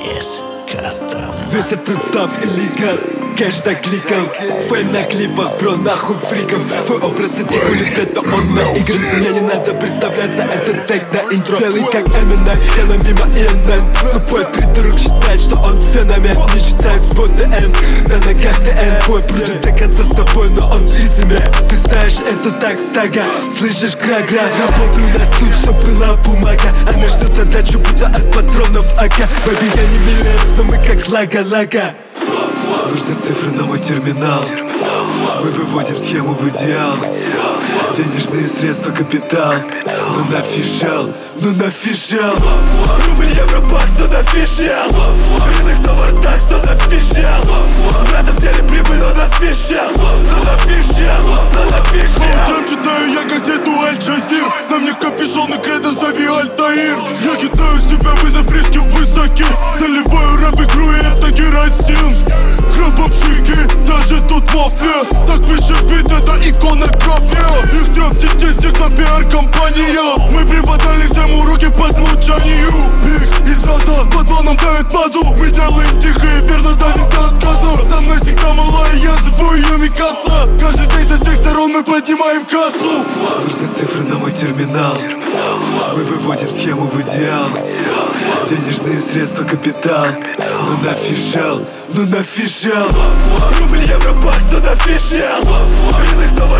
Yes, custom. Весь этот став illegal, кэш так кликал. Фейм на клипах, бро, нахуй фриков. Твой образ этих улиц, но он наигран. Мне не надо представляться, это тег на интро. Белый как Eminem, делаем мимо ENN. Тупой придурок считает, что он феномен. Не читай свой ДМ, на ногах ТН. Бой будет до конца с тобой, но он изуме. Ты знаешь, это так стага. Слышишь, гра-гра, работаю на стуль, чтоб была бумага. Она ждет отдачу, будто от патронов АК. Бэби, я не милец, но мы как лага-лага. Нужны цифры на мой терминал. Мы выводим схему в идеал. Денежные средства, капитал. Ну нафишал, ну нафишал. Рубль, евро, бакс, ну нафишал. Рынок, товар, такс, ну нафишал. С братом в деле прибыль, ну нафишал. Ну нафишал, ну нафишал. Утром читаю я газету Аль-Джазир. На мне капюшон и кредо, зови Альтаир. Я кидаю себя, вызов риски высоки. Заливаю рэп-игру, и это керосин. Гробовщики, даже тут мафия. Так пишет бит, это иконография. Их трэп в сети всегда пиар-компания. Мы преподали всем уроки по звучанию. Их из АЗа по планам давит мазу. Мы делаем тихо и верно давим до отказа. За мной всегда малая, я зову ее Микаса. Каждый день со всех сторон мы поднимаем кассу. Нужны цифры на мой терминал. Мы выводим схему в идеал. Денежные средства, капитал. Ну нафишал, ну нафишал. Рубль, евро, бакс, ну нафишал. Рынок, товар,